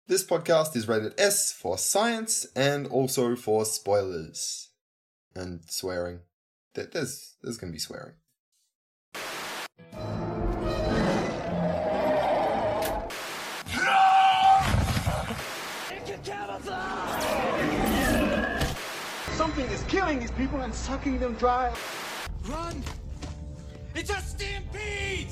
This podcast is rated S for science and also for spoilers. And swearing. There's going to be swearing. Something is killing these people and sucking them dry. Run! It's a stampede!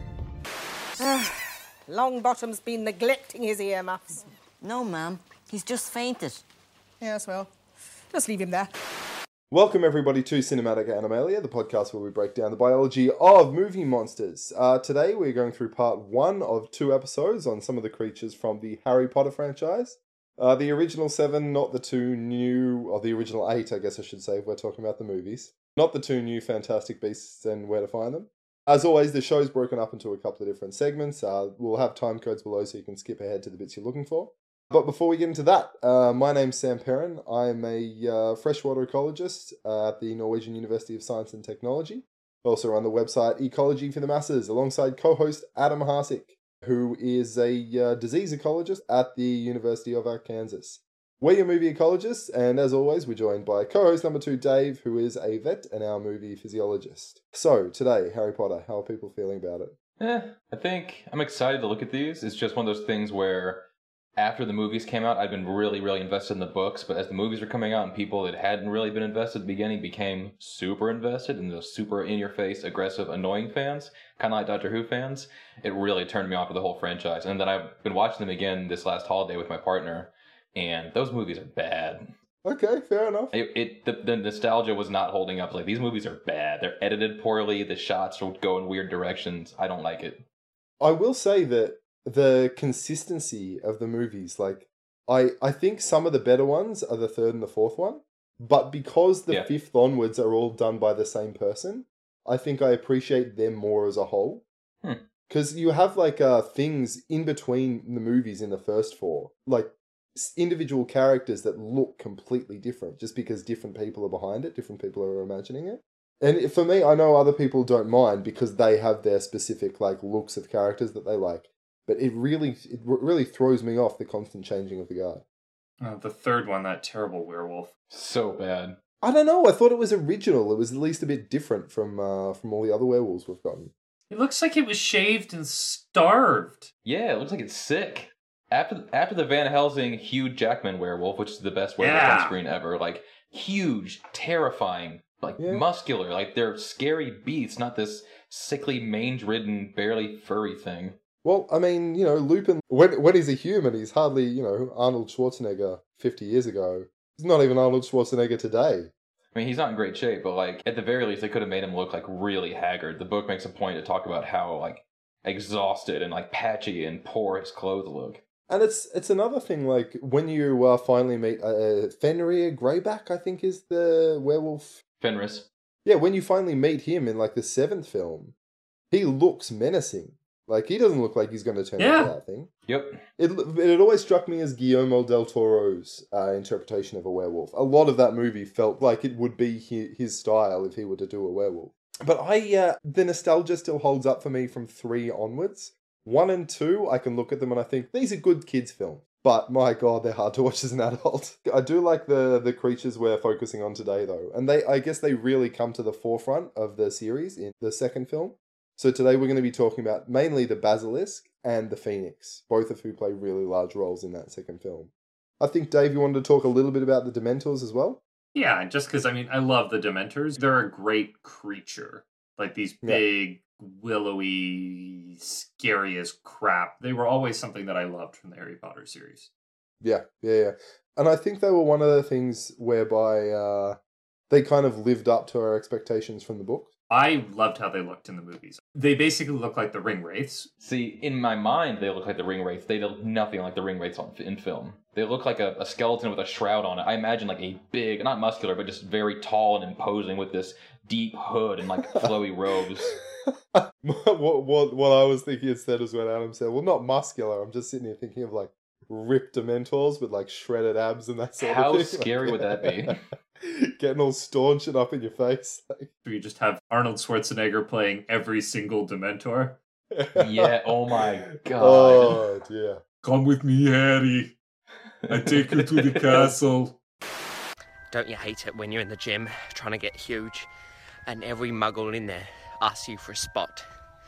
Longbottom's been neglecting his earmuffs. No, ma'am. He's just fainted. Yes, well, just leave him there. Welcome everybody to Cinematic Animalia, the podcast where we break down the biology of movie monsters. Today we're going through part 1 of 2 episodes on some of the creatures from the Harry Potter franchise. The original 7, not the 2 new, or the original 8 I guess I should say if we're talking about the movies. Not the 2 new Fantastic Beasts and Where to Find Them. As always, the show's broken up into a couple of different segments. We'll have time codes below so you can skip ahead to the bits you're looking for. But before we get into that, my name's Sam Perrin. I'm a freshwater ecologist at the Norwegian University of Science and Technology. I also run the website Ecology for the Masses alongside co-host Adam Harsick, who is a disease ecologist at the University of Arkansas. We're your movie ecologists, and as always, we're joined by co-host number 2, Dave, who is a vet and our movie physiologist. So, today, Harry Potter, how are people feeling about it? I think I'm excited to look at these. It's just one of those things where after the movies came out, I'd been really, really invested in the books, but as the movies were coming out and people that hadn't really been invested at the beginning became super invested and those super in-your-face, aggressive, annoying fans, kind of like Doctor Who fans, it really turned me off of the whole franchise. And then I've been watching them again this last holiday with my partner, and those movies are bad. Okay, fair enough. The nostalgia was not holding up. Like, these movies are bad. They're edited poorly. The shots will go in weird directions. I don't like it. I will say that the consistency of the movies, like, I think some of the better ones are the 3rd and the 4th one, but because the 5th onwards are all done by the same person, I think I appreciate them more as a whole. Because you have, like, things in between the movies in the first 4, like, individual characters that look completely different just because different people are behind it, different people are imagining it. And for me, I know other people don't mind because they have their specific like looks of characters that they like, but it really throws me off the constant changing of the guard. The 3rd one, that terrible werewolf. So bad. I don't know, I thought it was original. It was at least a bit different from all the other werewolves we've gotten. It looks like it was shaved and starved. Yeah, it looks like it's sick. After the Van Helsing Hugh Jackman werewolf, which is the best werewolf on screen ever, like, huge, terrifying, like, muscular, like, they're scary beasts, not this sickly, mange-ridden, barely furry thing. Well, I mean, Lupin, when he's a human, he's hardly, Arnold Schwarzenegger 50 years ago. He's not even Arnold Schwarzenegger today. I mean, he's not in great shape, but, like, at the very least, they could have made him look, like, really haggard. The book makes a point to talk about how, like, exhausted and, like, patchy and poor his clothes look. And it's another thing, like, when you finally meet Fenrir Greyback, I think is the werewolf. Fenris. Yeah, when you finally meet him in, like, the 7th film, he looks menacing. Like, he doesn't look like he's going to turn into that thing. Yep. It always struck me as Guillermo del Toro's interpretation of a werewolf. A lot of that movie felt like it would be his style if he were to do a werewolf. But the nostalgia still holds up for me from 3 onwards. 1 and 2, I can look at them and I think, these are good kids' films. But, my God, they're hard to watch as an adult. I do like the creatures we're focusing on today, though. And I guess they really come to the forefront of the series in the 2nd film. So today we're going to be talking about mainly the Basilisk and the Phoenix, both of who play really large roles in that 2nd film. I think, Dave, you wanted to talk a little bit about the Dementors as well? Yeah, just because, I love the Dementors. They're a great creature. Like, these big, willowy, scary as crap. They were always something that I loved from the Harry Potter series. Yeah. And I think they were one of the things whereby they kind of lived up to our expectations from the book. I loved how they looked in the movies. They basically look like the Ring Wraiths. See, in my mind, they look like the Ring Wraiths. They look nothing like the Ring Wraiths in film. They look like a skeleton with a shroud on it. I imagine like a big, not muscular, but just very tall and imposing with this deep hood and like flowy robes. What I was thinking instead is when Adam said, well, not muscular. I'm just sitting here thinking of like ripped Dementors with like shredded abs and that sort of thing. How scary would that be? Getting all staunch and up in your face. You just have Arnold Schwarzenegger playing every single Dementor. Yeah, oh my God. Oh, dear. Come with me, Harry. I take you to the castle. Don't you hate it when you're in the gym trying to get huge and every muggle in there asks you for a spot?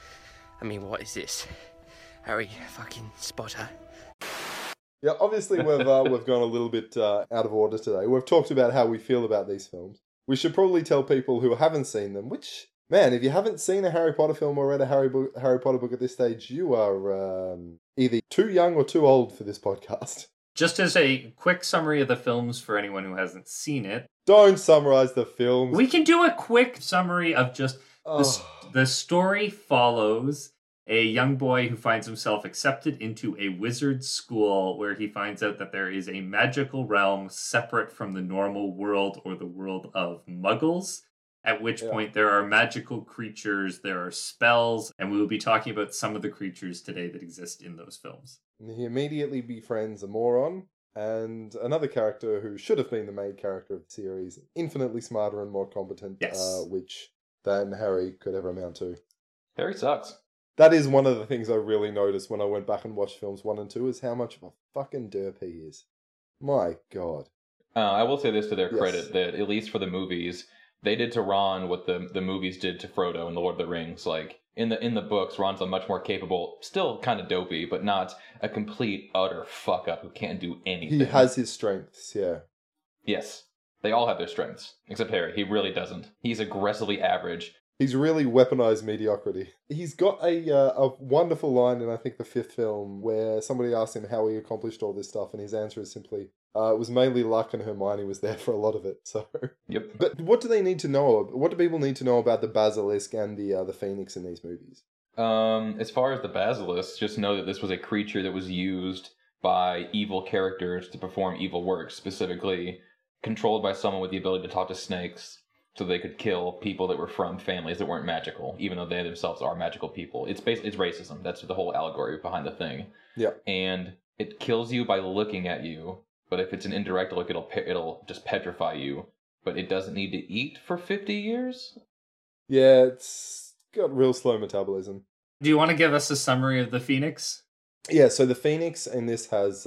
I mean, what is this? Harry fucking Spotter. Yeah, obviously we've gone a little bit out of order today. We've talked about how we feel about these films. We should probably tell people who haven't seen them, which, man, if you haven't seen a Harry Potter film or read a Harry Potter book at this stage, you are either too young or too old for this podcast. Just as a quick summary of the films for anyone who hasn't seen it. Don't summarize the films. We can do a quick summary of just the story follows a young boy who finds himself accepted into a wizard school where he finds out that there is a magical realm separate from the normal world or the world of muggles, at which point there are magical creatures, there are spells, and we will be talking about some of the creatures today that exist in those films. He immediately befriends a moron and another character who should have been the main character of the series, infinitely smarter and more competent, than Harry could ever amount to. Harry sucks. That is one of the things I really noticed when I went back and watched films 1 and 2, is how much of a fucking derp he is. My God. I will say this to their credit, that at least for the movies, they did to Ron what the movies did to Frodo in The Lord of the Rings. Like, in the books, Ron's a much more capable, still kind of dopey, but not a complete, utter fuck-up who can't do anything. He has his strengths, yeah. Yes. They all have their strengths, except Harry. He really doesn't. He's aggressively average. He's really weaponized mediocrity. He's got a wonderful line in, I think, the 5th film, where somebody asks him how he accomplished all this stuff, and his answer is simply, it was mainly luck and Hermione was there for a lot of it. So, yep. But what do they need to know? What do people need to know about the Basilisk and the Phoenix in these movies? As far as the Basilisk, just know that this was a creature that was used by evil characters to perform evil works, specifically controlled by someone with the ability to talk to snakes, so they could kill people that were from families that weren't magical, even though they themselves are magical people. It's racism. That's the whole allegory behind the thing. Yeah. And it kills you by looking at you, but if it's an indirect look, it'll just petrify you. But it doesn't need to eat for 50 years? Yeah, it's got real slow metabolism. Do you want to give us a summary of the Phoenix? Yeah, so the Phoenix in this has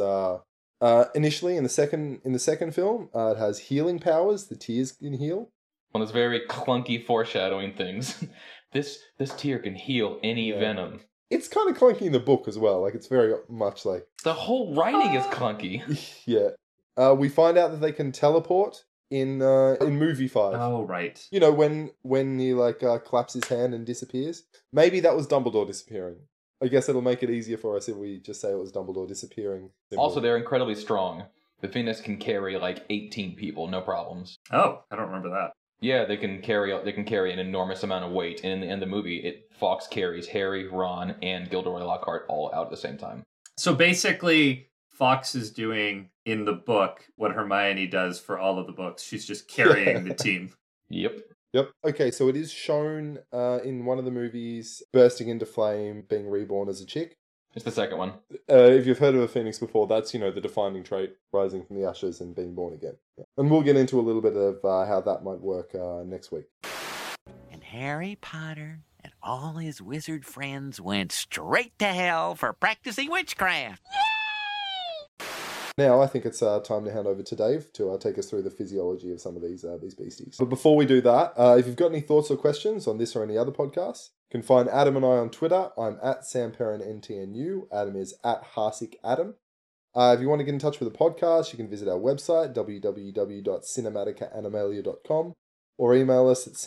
initially in the second film, it has healing powers. The tears can heal. One of those very clunky foreshadowing things. This tear can heal any venom. It's kind of clunky in the book as well. Like, it's very much like... The whole writing is clunky. Yeah. We find out that they can teleport in movie 5. Oh, right. You know, when he, claps his hand and disappears. Maybe that was Dumbledore disappearing. I guess it'll make it easier for us if we just say it was Dumbledore disappearing. Also, they're incredibly strong. The Phoenix can carry, 18 people, no problems. Oh, I don't remember that. Yeah, they can carry an enormous amount of weight. And in the movie, Fawkes carries Harry, Ron, and Gilderoy Lockhart all out at the same time. So basically, Fawkes is doing in the book what Hermione does for all of the books. She's just carrying the team. Yep. Okay, so it is shown in one of the movies bursting into flame, being reborn as a chick. It's the second one. If you've heard of a phoenix before, that's, the defining trait, rising from the ashes and being born again. Yeah. And we'll get into a little bit of how that might work next week. And Harry Potter and all his wizard friends went straight to hell for practicing witchcraft. Now, I think it's time to hand over to Dave to take us through the physiology of some of these beasties. But before we do that, if you've got any thoughts or questions on this or any other podcasts, you can find Adam and I on Twitter. I'm at SamPerrinNTNU. Adam is at HarsickAdam. If you want to get in touch with the podcast, you can visit our website, www.cinematicaanimalia.com, or email us at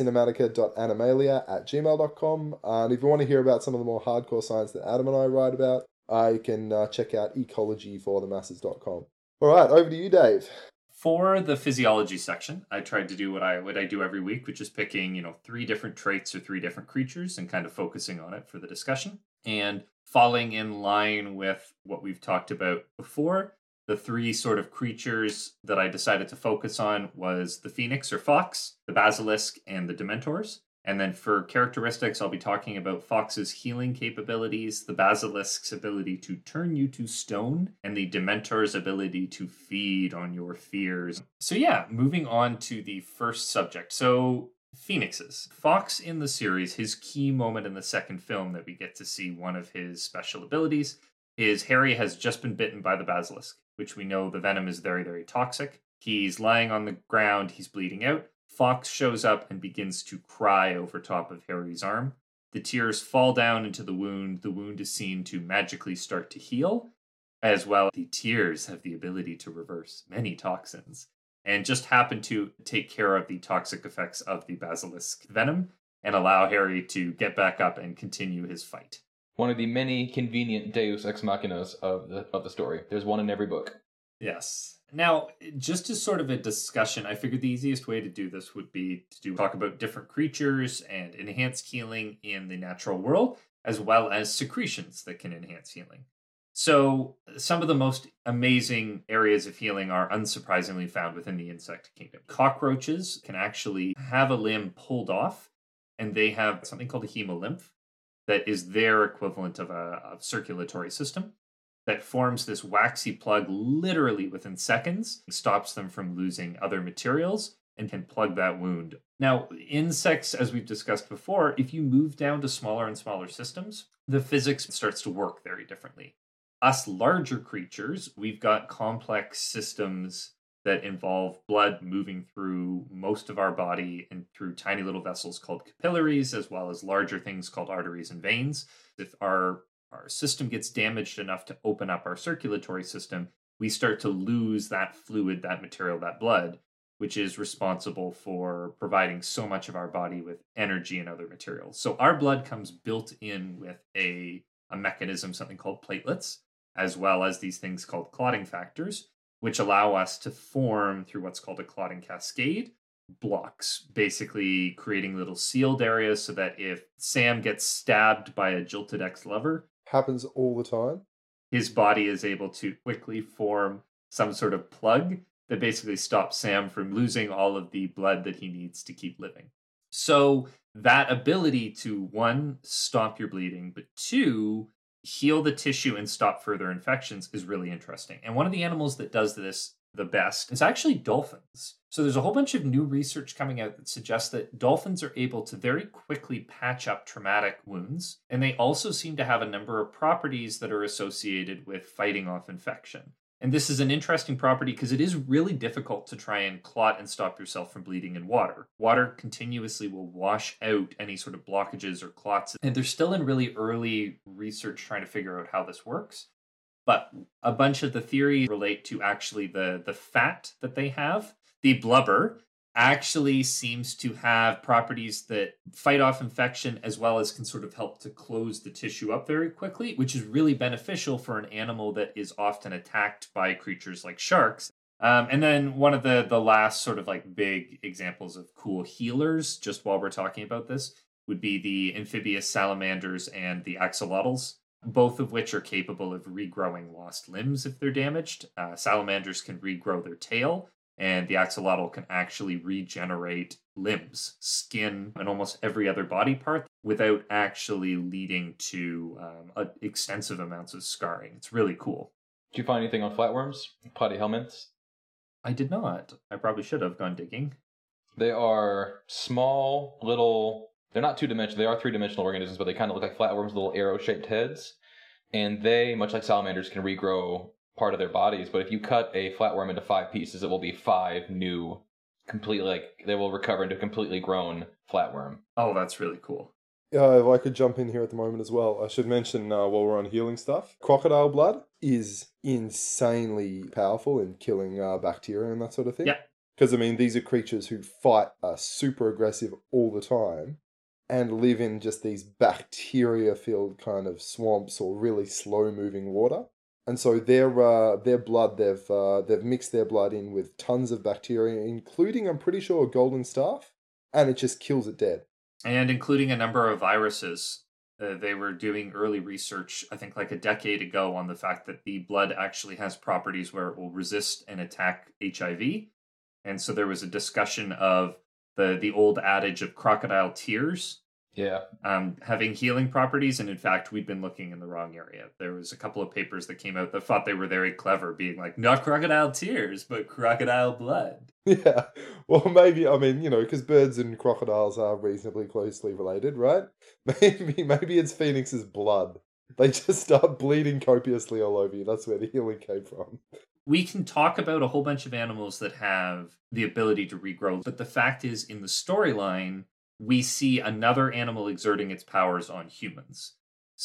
cinematica.animalia@gmail.com. And if you want to hear about some of the more hardcore science that Adam and I write about, you can check out ecologyforthemasses.com. All right, over to you, Dave. For the physiology section, I tried to do what I do every week, which is picking, 3 different traits or 3 different creatures and kind of focusing on it for the discussion. And falling in line with what we've talked about before, the 3 sort of creatures that I decided to focus on was the Phoenix or Fawkes, the Basilisk, and the Dementors. And then for characteristics, I'll be talking about Fawkes' healing capabilities, the Basilisk's ability to turn you to stone, and the Dementor's ability to feed on your fears. So yeah, moving on to the first subject. So Phoenixes. Fawkes in the series, his key moment in the second film that we get to see one of his special abilities is Harry has just been bitten by the basilisk, which we know the venom is very, very toxic. He's lying on the ground, he's bleeding out. Fawkes shows up and begins to cry over top of Harry's arm. The tears fall down into the wound. The wound is seen to magically start to heal, as well. The tears have the ability to reverse many toxins, and just happen to take care of the toxic effects of the basilisk venom and allow Harry to get back up and continue his fight. One of the many convenient Deus Ex Machinas of the story. There's one in every book. Yes. Now, just as sort of a discussion, I figured the easiest way to do this would be to talk about different creatures and enhanced healing in the natural world, as well as secretions that can enhance healing. So, some of the most amazing areas of healing are unsurprisingly found within the insect kingdom. Cockroaches can actually have a limb pulled off, and they have something called a hemolymph that is their equivalent of a circulatory system that forms this waxy plug literally within seconds, stops them from losing other materials, and can plug that wound. Now, insects, as we've discussed before, if you move down to smaller and smaller systems, the physics starts to work very differently. Us larger creatures, we've got complex systems that involve blood moving through most of our body and through tiny little vessels called capillaries, as well as larger things called arteries and veins. If our system gets damaged enough to open up our circulatory system, we start to lose that fluid, that material, that blood, which is responsible for providing so much of our body with energy and other materials. So our blood comes built in with a mechanism, something called platelets, as well as these things called clotting factors, which allow us to form, through what's called a clotting cascade, blocks, basically creating little sealed areas so that if Sam gets stabbed by a jilted ex-lover, happens all the time, his body is able to quickly form some sort of plug that basically stops Sam from losing all of the blood that he needs to keep living. So that ability to, one, stop your bleeding, but two, heal the tissue and stop further infections is really interesting. And one of the animals that does this the best is actually dolphins. So there's a whole bunch of new research coming out that suggests that dolphins are able to very quickly patch up traumatic wounds, and they also seem to have a number of properties that are associated with fighting off infection. And this is an interesting property because it is really difficult to try and clot and stop yourself from bleeding in water. Water continuously will wash out any sort of blockages or clots, and they're still in really early research trying to figure out how this works. But a bunch of the theories relate to actually the fat that they have. The blubber actually seems to have properties that fight off infection as well as can sort of help to close the tissue up very quickly, which is really beneficial for an animal that is often attacked by creatures like sharks. And then one of the last sort of like big examples of cool healers, just while we're talking about this, would be the amphibious salamanders and the axolotls, both of which are capable of regrowing lost limbs if they're damaged. Salamanders can regrow their tail, and the axolotl can actually regenerate limbs, skin, and almost every other body part without actually leading to extensive amounts of scarring. It's really cool. Did you find anything on flatworms? Platyhelminths? I did not. I probably should have gone digging. They are small, little... They're not two-dimensional. They are three-dimensional organisms, but they kind of look like flatworms, little arrow-shaped heads. And they, much like salamanders, can regrow part of their bodies. But if you cut a flatworm into 5 pieces, it will be 5 new, completely, like, they will recover into a completely grown flatworm. Oh, that's really cool. If I could jump in here at the moment as well, I should mention while we're on healing stuff, crocodile blood is insanely powerful in killing bacteria and that sort of thing. Yeah. Because, I mean, these are creatures who fight, are super aggressive all the time, and live in just these bacteria-filled kind of swamps or really slow-moving water. And so their blood, they've mixed their blood in with tons of bacteria, including, I'm pretty sure, a golden staph, and it just kills it dead. And including a number of viruses. They were doing early research, I think like a decade ago, on the fact that the blood actually has properties where it will resist and attack HIV. And so there was a discussion of the old adage of crocodile tears. Yeah. Having healing properties, and in fact, we'd been looking in the wrong area. There was a couple of papers that came out that thought they were very clever, being like, not crocodile tears, but crocodile blood. Yeah, well, maybe, I mean, because birds and crocodiles are reasonably closely related, right? Maybe it's Phoenix's blood. They just start bleeding copiously all over you. That's where the healing came from. We can talk about a whole bunch of animals that have the ability to regrow, but the fact is, in the storyline, we see another animal exerting its powers on humans.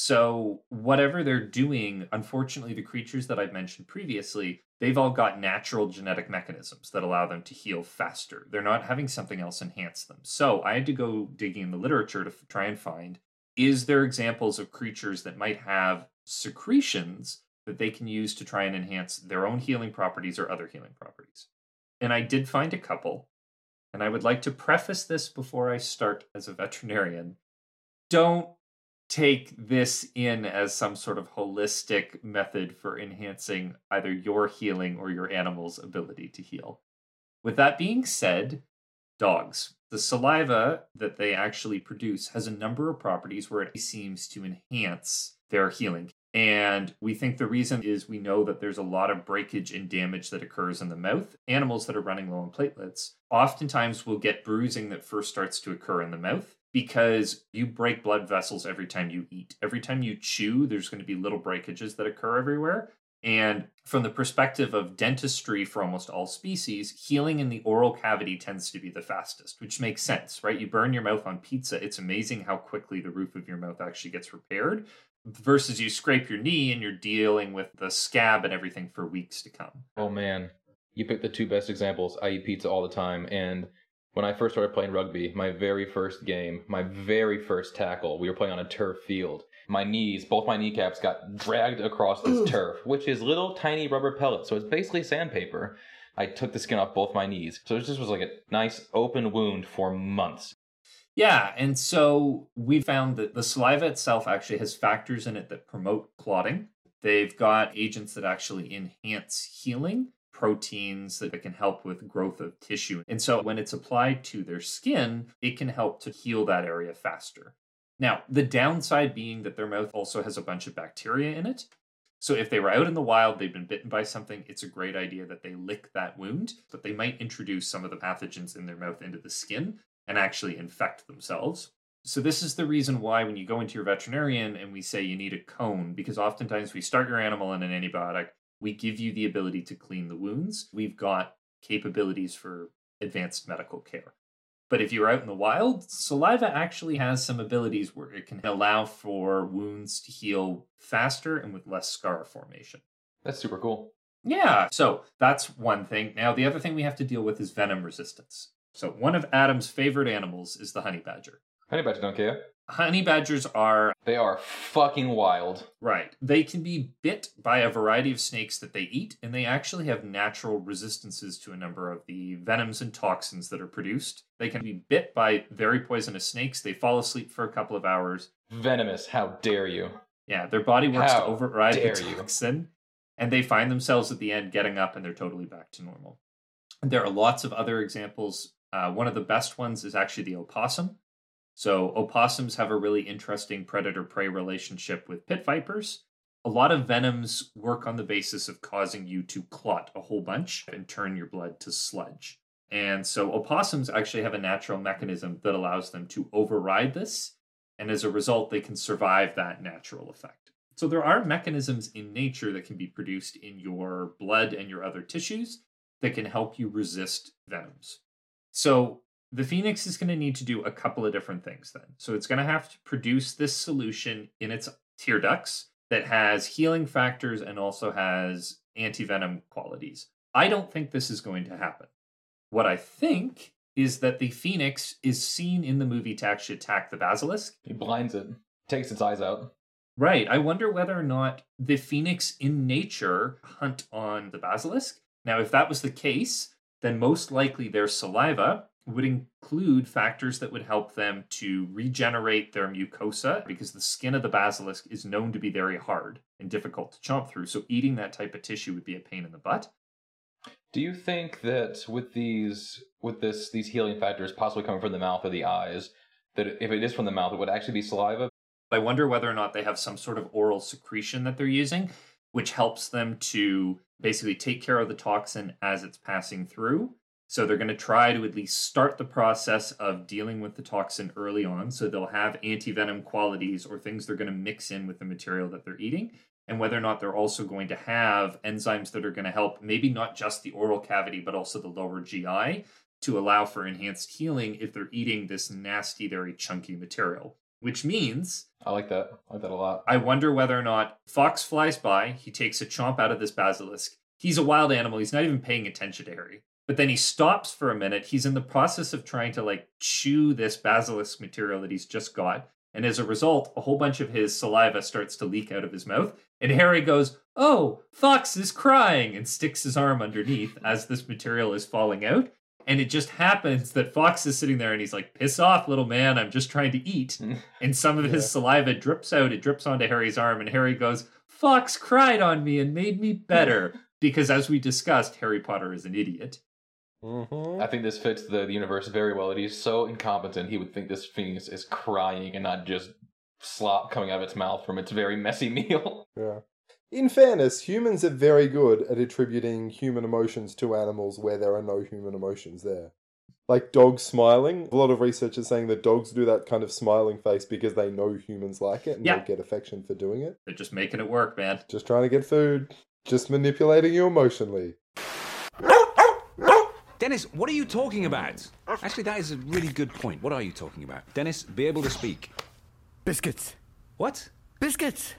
So whatever they're doing, unfortunately, the creatures that I've mentioned previously, they've all got natural genetic mechanisms that allow them to heal faster. They're not having something else enhance them. So I had to go digging in the literature to try and find, is there examples of creatures that might have secretions that they can use to try and enhance their own healing properties or other healing properties? And I did find a couple. And I would like to preface this before I start as a veterinarian. Don't take this in as some sort of holistic method for enhancing either your healing or your animal's ability to heal. With that being said, dogs. The saliva that they actually produce has a number of properties where it seems to enhance their healing. And we think the reason is we know that there's a lot of breakage and damage that occurs in the mouth. Animals that are running low on platelets oftentimes will get bruising that first starts to occur in the mouth because you break blood vessels every time you eat. Every time you chew, there's going to be little breakages that occur everywhere. And from the perspective of dentistry for almost all species, healing in the oral cavity tends to be the fastest, which makes sense, right? You burn your mouth on pizza. It's amazing how quickly the roof of your mouth actually gets repaired versus you scrape your knee and you're dealing with the scab and everything for weeks to come. Oh man, you picked the two best examples. I eat pizza all the time, and when I first started playing rugby, my very first game, my very first tackle, we were playing on a turf field. My knees, both my kneecaps got dragged across this turf, which is little tiny rubber pellets, so it's basically sandpaper. I took the skin off both my knees, so it just was like a nice open wound for months. Yeah, and so we found that the saliva itself actually has factors in it that promote clotting. They've got agents that actually enhance healing, proteins that can help with growth of tissue. And so when it's applied to their skin, it can help to heal that area faster. Now, the downside being that their mouth also has a bunch of bacteria in it. So if they were out in the wild, they've been bitten by something, it's a great idea that they lick that wound, but they might introduce some of the pathogens in their mouth into the skin and actually infect themselves. So this is the reason why when you go into your veterinarian and we say you need a cone, because oftentimes we start your animal on an antibiotic, we give you the ability to clean the wounds. We've got capabilities for advanced medical care. But if you're out in the wild, saliva actually has some abilities where it can allow for wounds to heal faster and with less scar formation. That's super cool. Yeah, so that's one thing. Now, the other thing we have to deal with is venom resistance. So one of Adam's favorite animals is the honey badger. Honey badgers don't care. Honey badgers are... They are fucking wild. Right. They can be bit by a variety of snakes that they eat, and they actually have natural resistances to a number of the venoms and toxins that are produced. They can be bit by very poisonous snakes. They fall asleep for a couple of hours. Venomous, how dare you? Yeah, their body works to How override the dare you. toxin, and they find themselves at the end getting up and they're totally back to normal. And there are lots of other examples. One of the best ones is actually the opossum. So opossums have a really interesting predator-prey relationship with pit vipers. A lot of venoms work on the basis of causing you to clot a whole bunch and turn your blood to sludge. And so opossums actually have a natural mechanism that allows them to override this, and as a result, they can survive that natural effect. So there are mechanisms in nature that can be produced in your blood and your other tissues that can help you resist venoms. So the Phoenix is going to need to do a couple of different things then. So it's going to have to produce this solution in its tear ducts that has healing factors and also has anti-venom qualities. I don't think this is going to happen. What I think is that the Phoenix is seen in the movie to actually attack the basilisk. He blinds it, takes its eyes out. Right. I wonder whether or not the Phoenix in nature hunt on the basilisk. Now, if that was the case, then most likely their saliva would include factors that would help them to regenerate their mucosa, because the skin of the basilisk is known to be very hard and difficult to chomp through. So eating that type of tissue would be a pain in the butt. Do you think that with these healing factors possibly coming from the mouth or the eyes, that if it is from the mouth, it would actually be saliva? I wonder whether or not they have some sort of oral secretion that they're using, which helps them to basically take care of the toxin as it's passing through. So they're going to try to at least start the process of dealing with the toxin early on. So they'll have anti-venom qualities or things they're going to mix in with the material that they're eating. And whether or not they're also going to have enzymes that are going to help maybe not just the oral cavity, but also the lower GI to allow for enhanced healing if they're eating this nasty, very chunky material. Which means... I like that. I like that a lot. I wonder whether or not Fox flies by, he takes a chomp out of this basilisk. He's a wild animal. He's not even paying attention to Harry. But then he stops for a minute. He's in the process of trying to chew this basilisk material that he's just got. And as a result, a whole bunch of his saliva starts to leak out of his mouth. And Harry goes, "Oh, Fox is crying," and sticks his arm underneath as this material is falling out. And it just happens that Fox is sitting there and he's like, "Piss off, little man, I'm just trying to eat." And some of his saliva drips out. It drips onto Harry's arm. And Harry goes, "Fox cried on me and made me better." Because as we discussed, Harry Potter is an idiot. I think this fits the universe very well. He's so incompetent, he would think this Phoenix is crying and not just slop coming out of its mouth from its very messy meal. Yeah. In fairness, humans are very good at attributing human emotions to animals where there are no human emotions there. Like dogs smiling. A lot of research is saying that dogs do that kind of smiling face because they know humans like it and they'll get affection for doing it. They're just making it work, man. Just trying to get food. Just manipulating you emotionally. Dennis, what are you talking about? Actually, that is a really good point. What are you talking about? Dennis, be able to speak. Biscuits. What? Biscuits.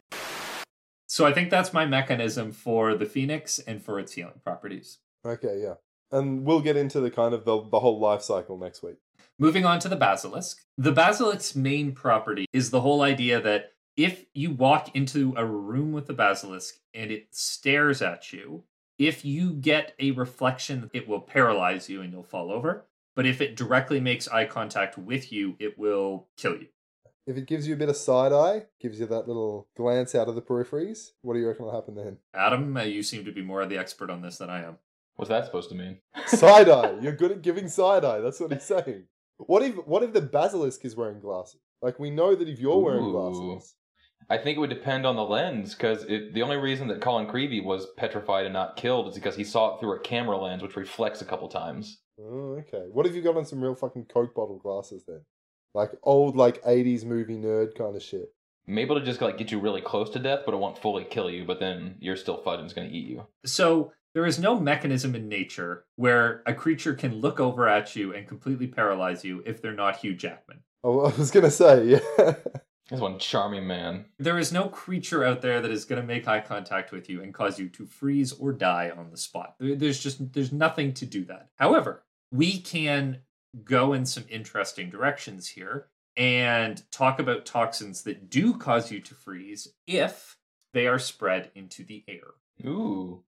So I think that's my mechanism for the Phoenix and for its healing properties. Okay, yeah. And we'll get into the kind of the whole life cycle next week. Moving on to the basilisk. The basilisk's main property is the whole idea that if you walk into a room with the basilisk and it stares at you, if you get a reflection, it will paralyze you and you'll fall over. But if it directly makes eye contact with you, it will kill you. If it gives you a bit of side eye, gives you that little glance out of the peripheries, what do you reckon will happen then? Adam, you seem to be more the expert on this than I am. What's that supposed to mean? Side eye. You're good at giving side eye. That's what he's saying. What if the basilisk is wearing glasses? Like, we know that if you're wearing glasses... I think it would depend on the lens, because the only reason that Colin Creevey was petrified and not killed is because he saw it through a camera lens, which reflects a couple times. Oh, okay. What if you got on some real fucking Coke bottle glasses then? Like old, 80s movie nerd kind of shit. Maybe it'll just get you really close to death, but it won't fully kill you, but then you're still fudged and it's going to eat you. So there is no mechanism in nature where a creature can look over at you and completely paralyze you if they're not Hugh Jackman. Oh, I was going to say, yeah. This one charming man. There is no creature out there that is going to make eye contact with you and cause you to freeze or die on the spot. There's nothing to do that. However, we can go in some interesting directions here and talk about toxins that do cause you to freeze if they are spread into the air. Ooh.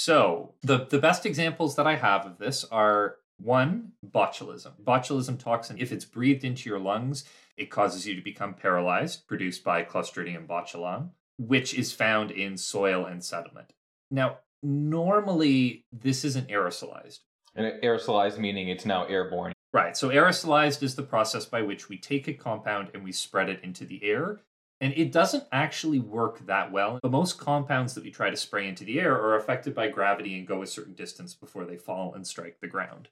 So the best examples that I have of this are, one, botulism. Botulism toxin, if it's breathed into your lungs, it causes you to become paralyzed, produced by Clostridium botulinum, which is found in soil and sediment. Now, normally, this isn't aerosolized. And aerosolized meaning it's now airborne. Right, so aerosolized is the process by which we take a compound and we spread it into the air. And it doesn't actually work that well. The most compounds that we try to spray into the air are affected by gravity and go a certain distance before they fall and strike the ground.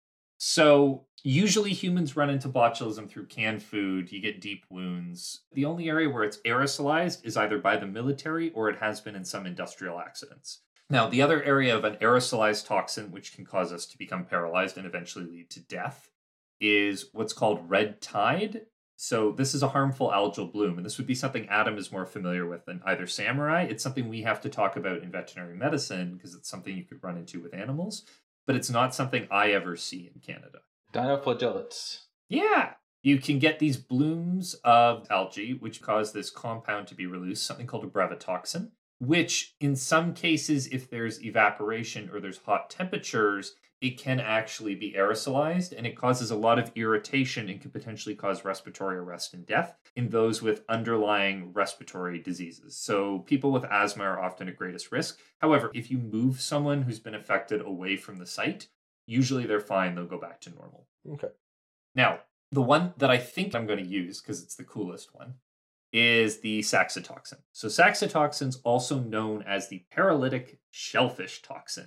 So usually humans run into botulism through canned food. You get deep wounds. The only area where it's aerosolized is either by the military or it has been in some industrial accidents. Now, the other area of an aerosolized toxin, which can cause us to become paralyzed and eventually lead to death, is what's called red tide. So this is a harmful algal bloom, and this would be something Adam is more familiar with than either Samurai. It's something we have to talk about in veterinary medicine because it's something you could run into with animals, but it's not something I ever see in Canada. Dinoflagellates. Yeah! You can get these blooms of algae, which cause this compound to be released, something called a brevetoxin, which in some cases, if there's evaporation or there's hot temperatures, it can actually be aerosolized, and it causes a lot of irritation and can potentially cause respiratory arrest and death in those with underlying respiratory diseases. So people with asthma are often at greatest risk. However, if you move someone who's been affected away from the site, usually they're fine, they'll go back to normal. Okay. Now, the one that I think I'm going to use, because it's the coolest one, is the saxitoxin. So saxitoxin's also known as the paralytic shellfish toxin.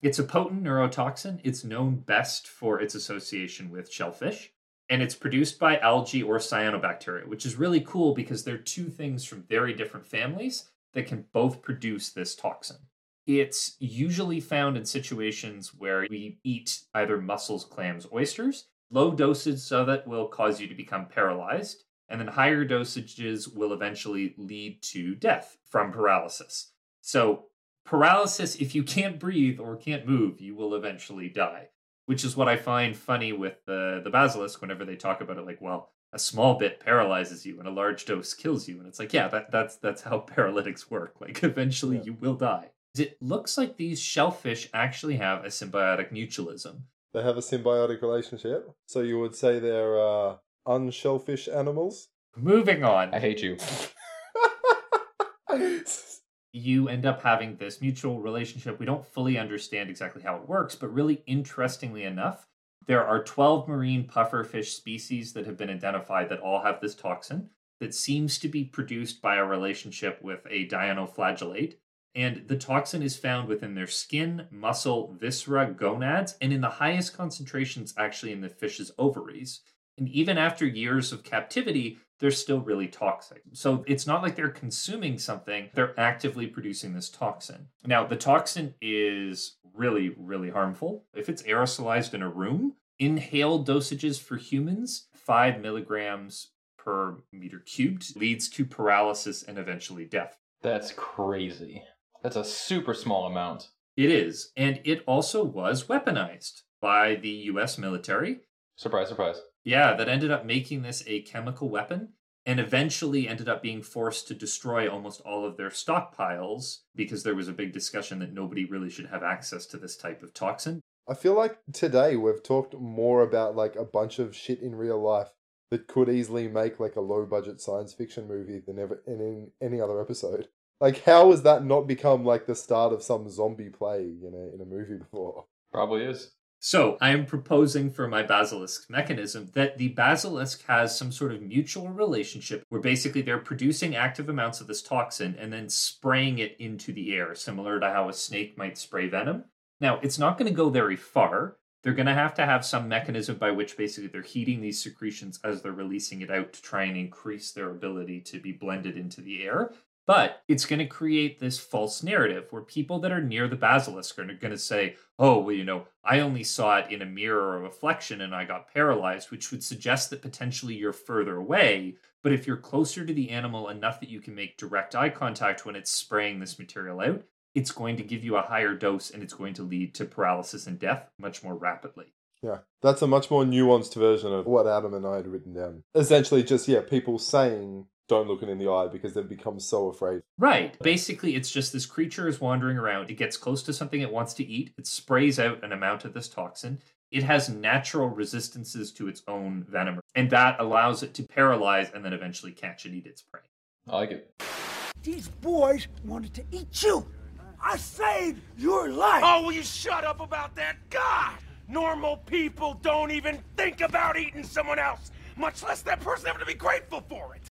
It's a potent neurotoxin. It's known best for its association with shellfish. And it's produced by algae or cyanobacteria, which is really cool because they're two things from very different families that can both produce this toxin. It's usually found in situations where we eat either mussels, clams, oysters. Low dosages of it will cause you to become paralyzed, and then higher dosages will eventually lead to death from paralysis. So paralysis, if you can't breathe or can't move, you will eventually die, which is what I find funny with the basilisk whenever they talk about it, like, well, a small bit paralyzes you and a large dose kills you. And it's like, yeah, that's how paralytics work. Like, eventually you will die. It looks like these shellfish actually have a symbiotic mutualism. They have a symbiotic relationship. So you would say they're unshellfish animals? Moving on. I hate you. You end up having this mutual relationship. We don't fully understand exactly how it works, but really interestingly enough, there are 12 marine pufferfish species that have been identified that all have this toxin that seems to be produced by a relationship with a dinoflagellate. And the toxin is found within their skin, muscle, viscera, gonads, and in the highest concentrations actually in the fish's ovaries. And even after years of captivity, they're still really toxic. So it's not like they're consuming something, they're actively producing this toxin. Now, the toxin is really, really harmful. If it's aerosolized in a room, inhaled dosages for humans, 5 milligrams per meter cubed, leads to paralysis and eventually death. That's crazy. That's a super small amount. It is. And it also was weaponized by the US military. Surprise, surprise. Yeah, that ended up making this a chemical weapon and eventually ended up being forced to destroy almost all of their stockpiles because there was a big discussion that nobody really should have access to this type of toxin. I feel like today we've talked more about like a bunch of shit in real life that could easily make like a low budget science fiction movie than ever in any other episode. Like, how has that not become like the start of some zombie plague in a movie before? Probably is. So I am proposing for my basilisk mechanism that the basilisk has some sort of mutual relationship where basically they're producing active amounts of this toxin and then spraying it into the air, similar to how a snake might spray venom. Now, it's not going to go very far. They're going to have some mechanism by which basically they're heating these secretions as they're releasing it out to try and increase their ability to be blended into the air. But it's going to create this false narrative where people that are near the basilisk are going to say, oh, well, I only saw it in a mirror or a reflection and I got paralyzed, which would suggest that potentially you're further away. But if you're closer to the animal enough that you can make direct eye contact when it's spraying this material out, it's going to give you a higher dose and it's going to lead to paralysis and death much more rapidly. Yeah, that's a much more nuanced version of what Adam and I had written down. Essentially just, people saying don't look it in the eye because they've become so afraid. Right. Basically, it's just this creature is wandering around. It gets close to something it wants to eat. It sprays out an amount of this toxin. It has natural resistances to its own venom, and that allows it to paralyze and then eventually catch and eat its prey. I like it. These boys wanted to eat you. I saved your life. Oh, will you shut up about that? God! Normal people don't even think about eating someone else, much less that person having to be grateful for it.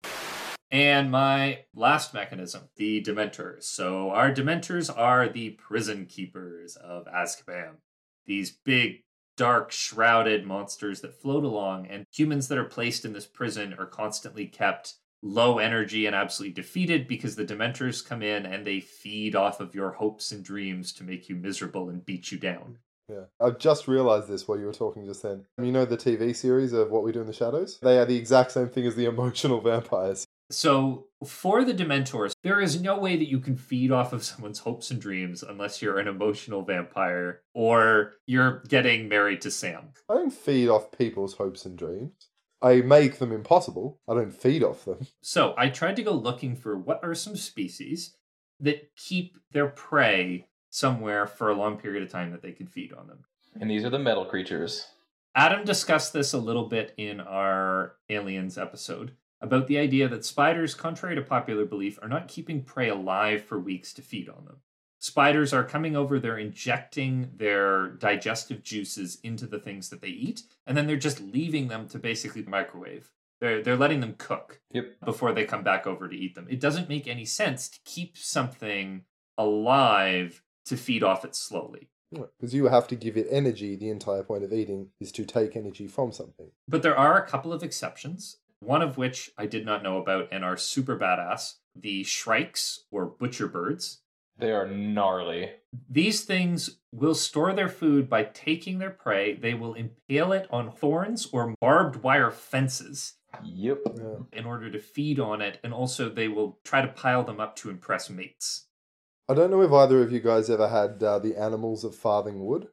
And my last mechanism, the Dementors. So our Dementors are the prison keepers of Azkaban. These big, dark, shrouded monsters that float along, and humans that are placed in this prison are constantly kept low energy and absolutely defeated because the Dementors come in and they feed off of your hopes and dreams to make you miserable and beat you down. Yeah, I've just realised this while you were talking just then. You know the TV series of What We Do in the Shadows? They are the exact same thing as the emotional vampires. So, for the Dementors, there is no way that you can feed off of someone's hopes and dreams unless you're an emotional vampire or you're getting married to Sam. I don't feed off people's hopes and dreams. I make them impossible. I don't feed off them. So, I tried to go looking for what are some species that keep their prey somewhere for a long period of time that they can feed on them. And these are the metal creatures. Adam discussed this a little bit in our Aliens episode about the idea that spiders, contrary to popular belief, are not keeping prey alive for weeks to feed on them. Spiders are coming over, they're injecting their digestive juices into the things that they eat, and then they're just leaving them to basically microwave. They're letting them cook before they come back over to eat them. It doesn't make any sense to keep something alive to feed off it slowly. Because you have to give it energy. The entire point of eating is to take energy from something. But there are a couple of exceptions, one of which I did not know about and are super badass. The shrikes, or butcher birds. They are gnarly. These things will store their food by taking their prey. They will impale it on thorns or barbed wire fences. Yep. In order to feed on it. And also they will try to pile them up to impress mates. I don't know if either of you guys ever had The Animals of Farthing Wood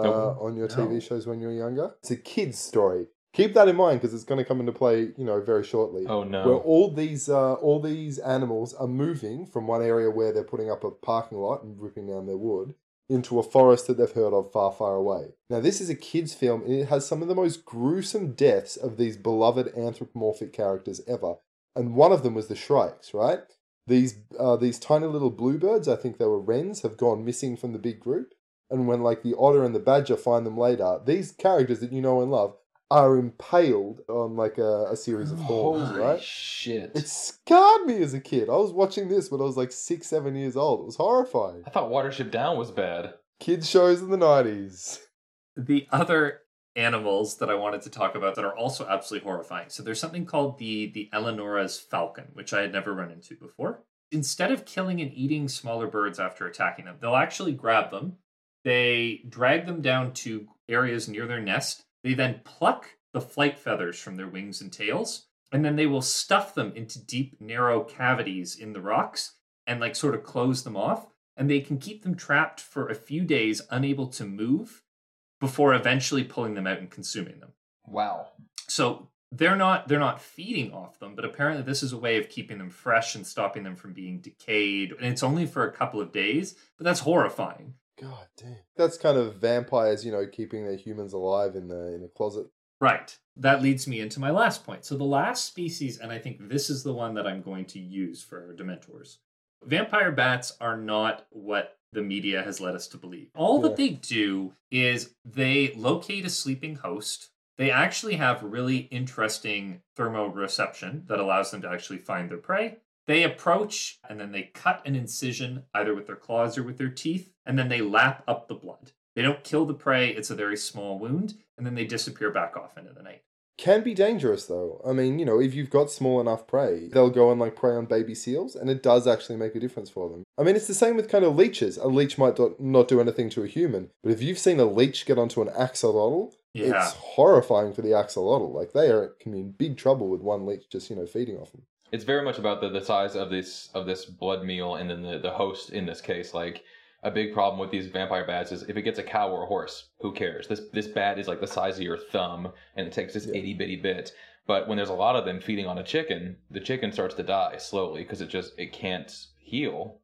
on your TV shows when you were younger. It's a kid's story. Keep that in mind because it's going to come into play, very shortly. Oh no! Where all these animals are moving from one area where they're putting up a parking lot and ripping down their wood into a forest that they've heard of far, far away. Now, this is a kids' film and it has some of the most gruesome deaths of these beloved anthropomorphic characters ever. And one of them was the shrikes, right? These tiny little bluebirds, I think they were wrens, have gone missing from the big group. And when the otter and the badger find them later, these characters that you know and love are impaled on a series of thorns, Holy right? shit. It scarred me as a kid. I was watching this when I was 6, 7 years old. It was horrifying. I thought Watership Down was bad. Kids shows in the 90s. The other animals that I wanted to talk about that are also absolutely horrifying. So there's something called the Eleonora's falcon, which I had never run into before. Instead of killing and eating smaller birds after attacking them, they'll actually grab them. They drag them down to areas near their nest. They then pluck the flight feathers from their wings and tails, and then they will stuff them into deep, narrow cavities in the rocks and sort of close them off. And they can keep them trapped for a few days, unable to move, before eventually pulling them out and consuming them. Wow. So they're not feeding off them, but apparently this is a way of keeping them fresh and stopping them from being decayed. And it's only for a couple of days, but that's horrifying. God damn. That's kind of vampires, keeping their humans alive in a closet. Right. That leads me into my last point. So the last species, and I think this is the one that I'm going to use for our Dementors. Vampire bats are not what the media has led us to believe. All that they do is they locate a sleeping host. They actually have really interesting thermoreception that allows them to actually find their prey. They approach and then they cut an incision either with their claws or with their teeth, and then they lap up the blood. They don't kill the prey, it's a very small wound, and then they disappear back off into the night. Can be dangerous though. I mean, if you've got small enough prey, they'll go and prey on baby seals, and it does actually make a difference for them. I mean, it's the same with kind of leeches. A leech might not do anything to a human, but if you've seen a leech get onto an axolotl, it's horrifying for the axolotl. They can be in big trouble with one leech just, feeding off them. It's very much about the size of this blood meal and then the host in this case. A big problem with these vampire bats is if it gets a cow or a horse, who cares? This bat is the size of your thumb and it takes this itty bitty bit. But when there's a lot of them feeding on a chicken, the chicken starts to die slowly because it can't heal.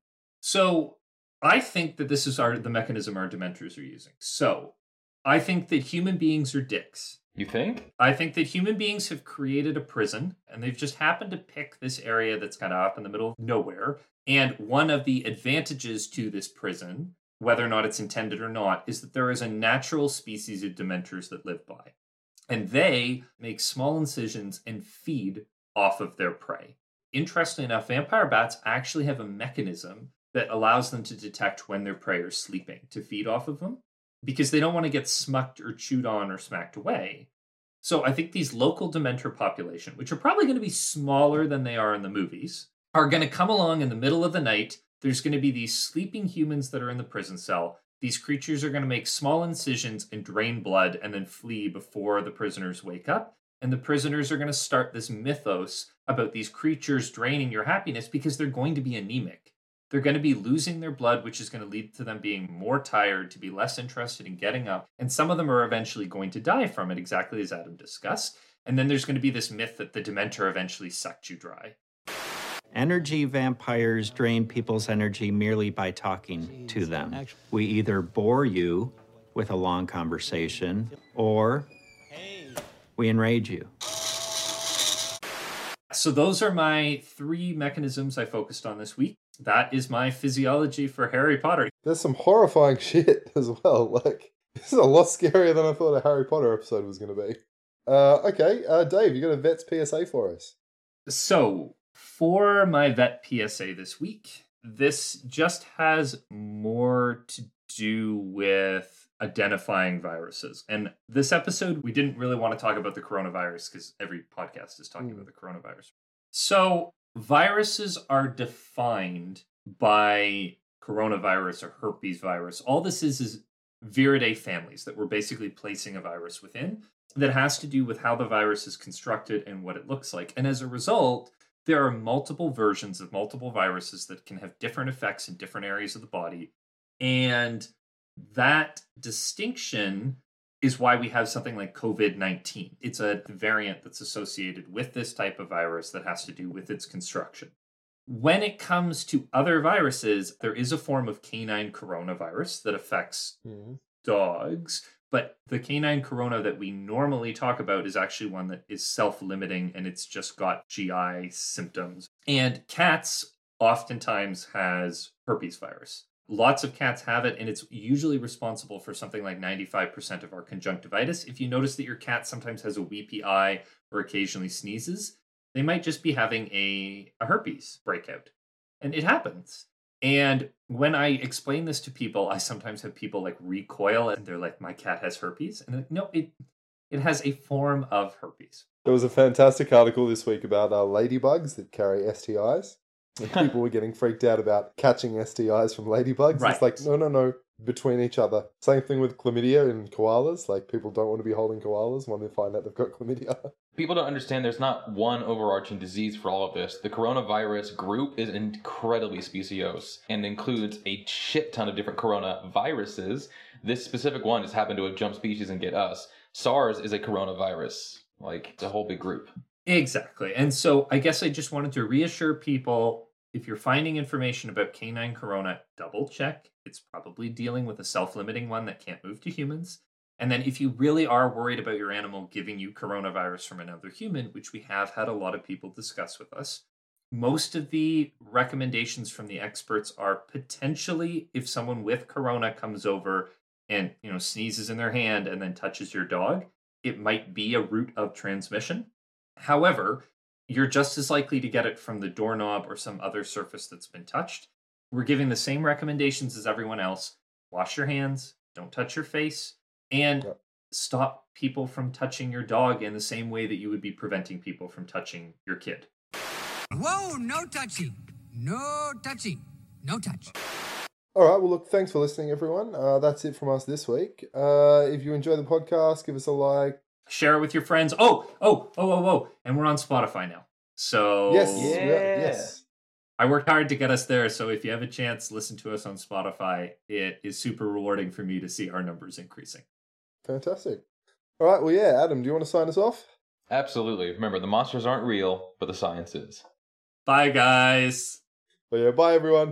So I think that this is the mechanism our Dementors are using. So I think that human beings are dicks. You think? I think that human beings have created a prison, and they've just happened to pick this area that's kind of up in the middle of nowhere. And one of the advantages to this prison, whether or not it's intended or not, is that there is a natural species of Dementors that live by. And they make small incisions and feed off of their prey. Interestingly enough, vampire bats actually have a mechanism that allows them to detect when their prey are sleeping to feed off of them, because they don't want to get smucked or chewed on or smacked away. So I think these local Dementor population, which are probably going to be smaller than they are in the movies, are going to come along in the middle of the night. There's going to be these sleeping humans that are in the prison cell. These creatures are going to make small incisions and drain blood and then flee before the prisoners wake up. And the prisoners are going to start this mythos about these creatures draining your happiness because they're going to be anemic. They're going to be losing their blood, which is going to lead to them being more tired, to be less interested in getting up. And some of them are eventually going to die from it, exactly as Adam discussed. And then there's going to be this myth that the Dementor eventually sucked you dry. Energy vampires drain people's energy merely by talking to them. We either bore you with a long conversation, or we enrage you. So those are my 3 mechanisms I focused on this week. That is my physiology for Harry Potter. There's some horrifying shit as well. This is a lot scarier than I thought a Harry Potter episode was going to be. Okay, Dave, you got a vet's PSA for us. So, for my vet PSA this week, this just has more to do with identifying viruses. And this episode, we didn't really want to talk about the coronavirus because every podcast is talking about the coronavirus. So viruses are defined by coronavirus or herpes virus. All this is Viridae families that we're basically placing a virus within that has to do with how the virus is constructed and what it looks like. And as a result, there are multiple versions of multiple viruses that can have different effects in different areas of the body. And that distinction is why we have something like COVID-19. It's a variant that's associated with this type of virus that has to do with its construction. When it comes to other viruses, there is a form of canine coronavirus that affects dogs, but the canine corona that we normally talk about is actually one that is self-limiting and it's just got GI symptoms. And cats oftentimes has herpes virus. Lots of cats have it, and it's usually responsible for something like 95% of our conjunctivitis. If you notice that your cat sometimes has a weepy eye or occasionally sneezes, they might just be having a herpes breakout. And it happens. And when I explain this to people, I sometimes have people like recoil and they're like, my cat has herpes. And no, it has a form of herpes. There was a fantastic article this week about ladybugs that carry STIs. And people were getting freaked out about catching STIs from ladybugs. Right. It's like, no, between each other. Same thing with chlamydia in koalas. Like, people don't want to be holding koalas when they find out they've got chlamydia. People don't understand there's not one overarching disease for all of this. The coronavirus group is incredibly speciose and includes a shit ton of different coronaviruses. This specific one just happened to have jumped species and get us. SARS is a coronavirus. Like, it's a whole big group. Exactly. And so I guess I just wanted to reassure people, if you're finding information about canine corona, double check. It's probably dealing with a self-limiting one that can't move to humans. And then if you really are worried about your animal giving you coronavirus from another human, which we have had a lot of people discuss with us, most of the recommendations from the experts are potentially if someone with corona comes over and, sneezes in their hand and then touches your dog, it might be a route of transmission. However, you're just as likely to get it from the doorknob or some other surface that's been touched. We're giving the same recommendations as everyone else. Wash your hands, don't touch your face, and stop people from touching your dog in the same way that you would be preventing people from touching your kid. Whoa, no touching. No touching. No touch. All right, well, look, thanks for listening, everyone. That's it from us this week. If you enjoy the podcast, give us a like. Share it with your friends. Oh. And we're on Spotify now. So Yes. I worked hard to get us there. So if you have a chance, listen to us on Spotify. It is super rewarding for me to see our numbers increasing. Fantastic. All right, well, yeah, Adam, do you want to sign us off? Absolutely. Remember, the monsters aren't real, but the science is. Bye, guys. But yeah, bye, everyone.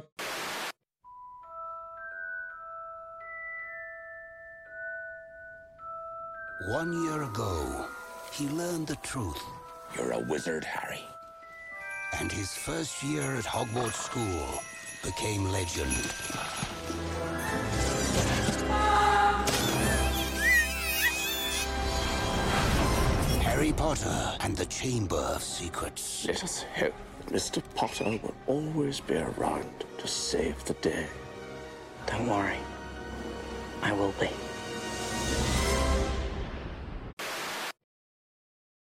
One year ago, he learned the truth. You're a wizard, Harry. And his first year at Hogwarts School became legend. Harry Potter and the Chamber of Secrets. Let us hope that Mr. Potter will always be around to save the day. Don't worry. I will be.